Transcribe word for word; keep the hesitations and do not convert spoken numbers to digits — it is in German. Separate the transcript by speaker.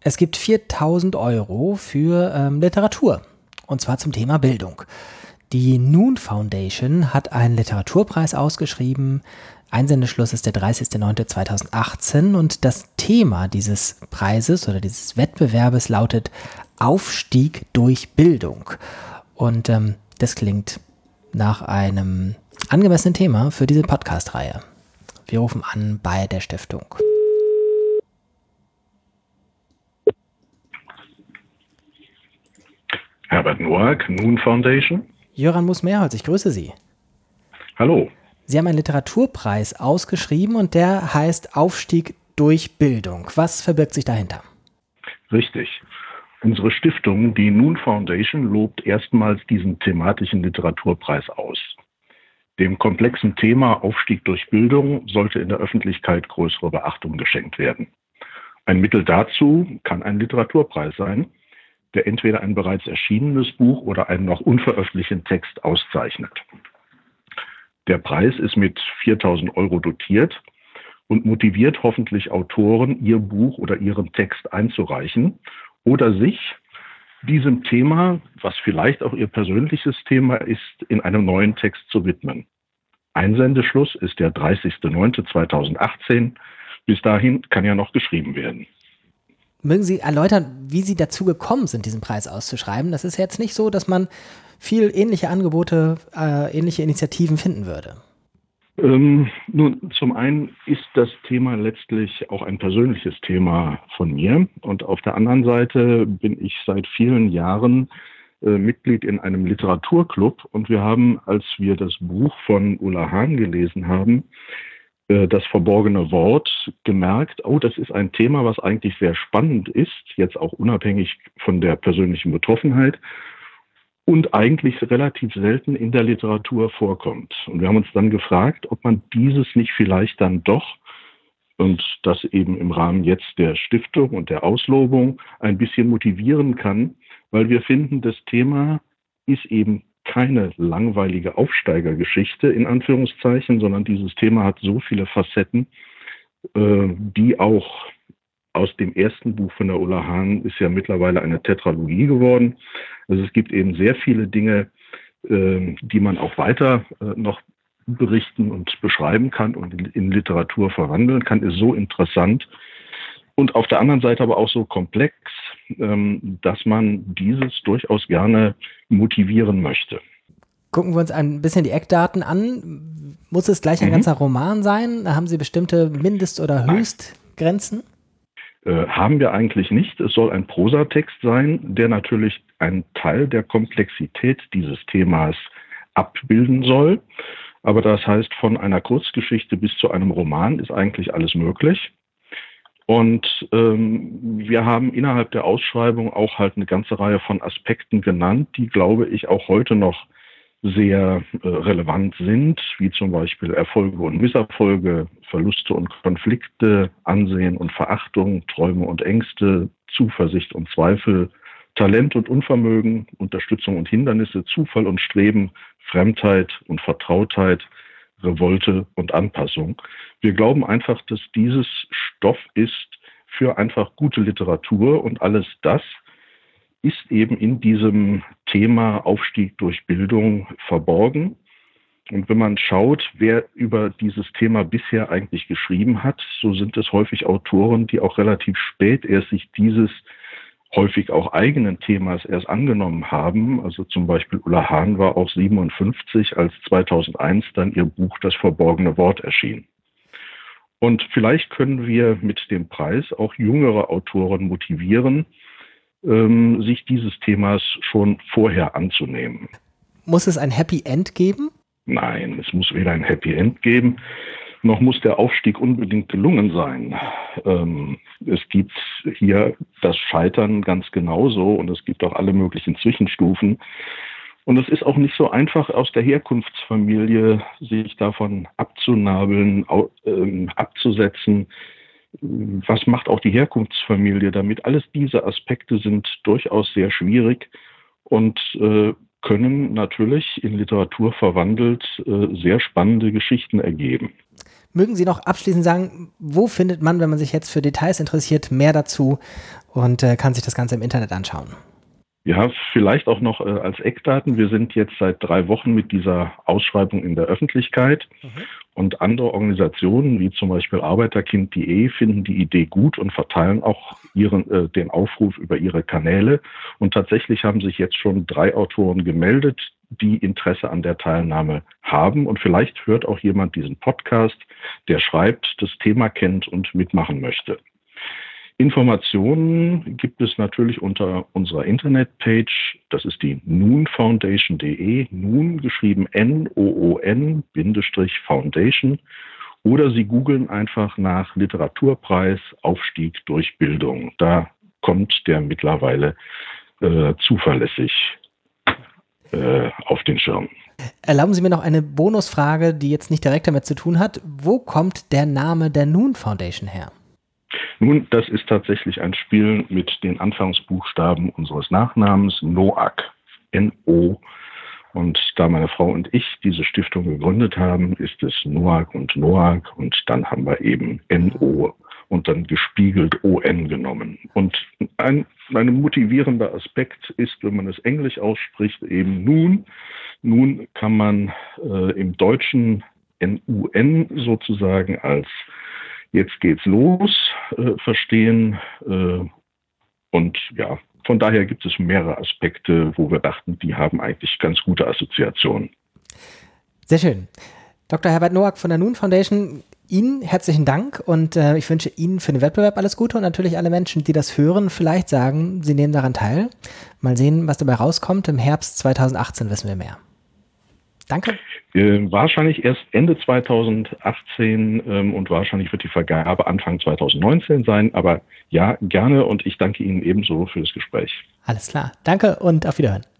Speaker 1: Es gibt viertausend Euro für ähm, Literatur, und zwar zum Thema Bildung. Die Noon Foundation hat einen Literaturpreis ausgeschrieben. Einsendeschluss ist der dreißigster neunter zweitausendachtzehn und das Thema dieses Preises oder dieses Wettbewerbes lautet Aufstieg durch Bildung. Und ähm, das klingt nach einem angemessenen Thema für diese Podcast-Reihe. Wir rufen an bei der Stiftung.
Speaker 2: Herbert Noack, Noon Foundation.
Speaker 1: Jöran Muss-Mehrholz, ich grüße Sie.
Speaker 2: Hallo.
Speaker 1: Sie haben einen Literaturpreis ausgeschrieben und der heißt Aufstieg durch Bildung. Was verbirgt sich dahinter?
Speaker 2: Richtig. Unsere Stiftung, die Noon Foundation, lobt erstmals diesen thematischen Literaturpreis aus. Dem komplexen Thema Aufstieg durch Bildung sollte in der Öffentlichkeit größere Beachtung geschenkt werden. Ein Mittel dazu kann ein Literaturpreis sein, der entweder ein bereits erschienenes Buch oder einen noch unveröffentlichten Text auszeichnet. Der Preis ist mit viertausend Euro dotiert und motiviert hoffentlich Autoren, ihr Buch oder ihren Text einzureichen oder sich diesem Thema, was vielleicht auch ihr persönliches Thema ist, in einem neuen Text zu widmen. Einsendeschluss ist der dreißigster neunter zweitausendachtzehn. Bis dahin kann ja noch geschrieben werden.
Speaker 1: Mögen Sie erläutern, wie Sie dazu gekommen sind, diesen Preis auszuschreiben? Das ist jetzt nicht so, dass man viel ähnliche Angebote, äh, ähnliche Initiativen finden würde.
Speaker 2: Ähm, nun, zum einen ist das Thema letztlich auch ein persönliches Thema von mir. Und auf der anderen Seite bin ich seit vielen Jahren äh, Mitglied in einem Literaturclub. Und wir haben, als wir das Buch von Ulla Hahn gelesen haben, Das verborgene Wort, gemerkt, oh, das ist ein Thema, was eigentlich sehr spannend ist, jetzt auch unabhängig von der persönlichen Betroffenheit und eigentlich relativ selten in der Literatur vorkommt. Und wir haben uns dann gefragt, ob man dieses nicht vielleicht dann doch, und das eben im Rahmen jetzt der Stiftung und der Auslobung, ein bisschen motivieren kann, weil wir finden, das Thema ist eben keine langweilige Aufsteigergeschichte in Anführungszeichen, sondern dieses Thema hat so viele Facetten, äh, die auch aus dem ersten Buch von der Ulla Hahn ist ja mittlerweile eine Tetralogie geworden. Also es gibt eben sehr viele Dinge, äh, die man auch weiter äh, noch berichten und beschreiben kann und in, in Literatur verwandeln kann, ist so interessant. Und auf der anderen Seite aber auch so komplex, ähm, dass man dieses durchaus gerne motivieren möchte.
Speaker 1: Gucken wir uns ein bisschen die Eckdaten an. Muss es gleich ein mhm. ganzer Roman sein? Haben Sie bestimmte Mindest- oder Höchstgrenzen?
Speaker 2: Äh, haben wir eigentlich nicht. Es soll ein Prosatext sein, der natürlich einen Teil der Komplexität dieses Themas abbilden soll. Aber das heißt, von einer Kurzgeschichte bis zu einem Roman ist eigentlich alles möglich. Und ähm, wir haben innerhalb der Ausschreibung auch halt eine ganze Reihe von Aspekten genannt, die, glaube ich, auch heute noch sehr äh, relevant sind, wie zum Beispiel Erfolge und Misserfolge, Verluste und Konflikte, Ansehen und Verachtung, Träume und Ängste, Zuversicht und Zweifel, Talent und Unvermögen, Unterstützung und Hindernisse, Zufall und Streben, Fremdheit und Vertrautheit, Revolte und Anpassung. Wir glauben einfach, dass dieses Stoff ist für einfach gute Literatur und alles das ist eben in diesem Thema Aufstieg durch Bildung verborgen. Und wenn man schaut, wer über dieses Thema bisher eigentlich geschrieben hat, so sind es häufig Autoren, die auch relativ spät erst sich dieses häufig auch eigenen Themas erst angenommen haben. Also zum Beispiel Ulla Hahn war auch siebenundfünfzig, als zweitausendeins dann ihr Buch Das verborgene Wort erschien. Und vielleicht können wir mit dem Preis auch jüngere Autoren motivieren, ähm, sich dieses Themas schon vorher anzunehmen.
Speaker 1: Muss es ein Happy End geben?
Speaker 2: Nein, es muss weder ein Happy End geben, noch muss der Aufstieg unbedingt gelungen sein. Ähm, es gibt hier das Scheitern ganz genauso und es gibt auch alle möglichen Zwischenstufen. Und es ist auch nicht so einfach, aus der Herkunftsfamilie sich davon abzunabeln, au, ähm, abzusetzen. Was macht auch die Herkunftsfamilie damit? Alles diese Aspekte sind durchaus sehr schwierig und äh, können natürlich in Literatur verwandelt äh, sehr spannende Geschichten ergeben.
Speaker 1: mögen Sie noch abschließend sagen, wo findet man, wenn man sich jetzt für Details interessiert, mehr dazu und äh, kann sich das Ganze im Internet anschauen?
Speaker 2: Ja, vielleicht auch noch äh, als Eckdaten. Wir sind jetzt seit drei Wochen mit dieser Ausschreibung in der Öffentlichkeit. Mhm. Und andere Organisationen, wie zum Beispiel Arbeiterkind punkt de, finden die Idee gut und verteilen auch ihren, äh, den Aufruf über ihre Kanäle. Und tatsächlich haben sich jetzt schon drei Autoren gemeldet, die Interesse an der Teilnahme haben. Und vielleicht hört auch jemand diesen Podcast, der schreibt, das Thema kennt und mitmachen möchte. Informationen gibt es natürlich unter unserer Internetpage. Das ist die noon foundation punkt de, Noon geschrieben N O O N Foundation. Oder Sie googeln einfach nach Literaturpreis Aufstieg durch Bildung. Da kommt der mittlerweile äh, zuverlässig äh, auf den Schirm.
Speaker 1: Erlauben Sie mir noch eine Bonusfrage, die jetzt nicht direkt damit zu tun hat. Wo kommt der Name der Noon Foundation her?
Speaker 2: Nun, das ist tatsächlich ein Spiel mit den Anfangsbuchstaben unseres Nachnamens, Noack, N O. Und da meine Frau und ich diese Stiftung gegründet haben, ist es Noack und Noack und dann haben wir eben N O und dann gespiegelt O N genommen. Und ein, ein motivierender Aspekt ist, wenn man es englisch ausspricht, eben Nun. Nun kann man äh, im Deutschen N U N sozusagen als jetzt geht's los, äh, verstehen. Äh, und ja, von daher gibt es mehrere Aspekte, wo wir dachten, die haben eigentlich ganz gute Assoziationen.
Speaker 1: Sehr schön. Doktor Herbert Noack von der Noon Foundation, Ihnen herzlichen Dank und äh, ich wünsche Ihnen für den Wettbewerb alles Gute und natürlich alle Menschen, die das hören, vielleicht sagen, sie nehmen daran teil. Mal sehen, was dabei rauskommt. Im Herbst zweitausendachtzehn wissen wir mehr. Danke.
Speaker 2: Äh, wahrscheinlich erst Ende zweitausendachtzehn ähm, und wahrscheinlich wird die Vergabe Anfang zweitausendneunzehn sein. Aber ja, gerne und ich danke Ihnen ebenso für das Gespräch.
Speaker 1: Alles klar. Danke und auf Wiederhören.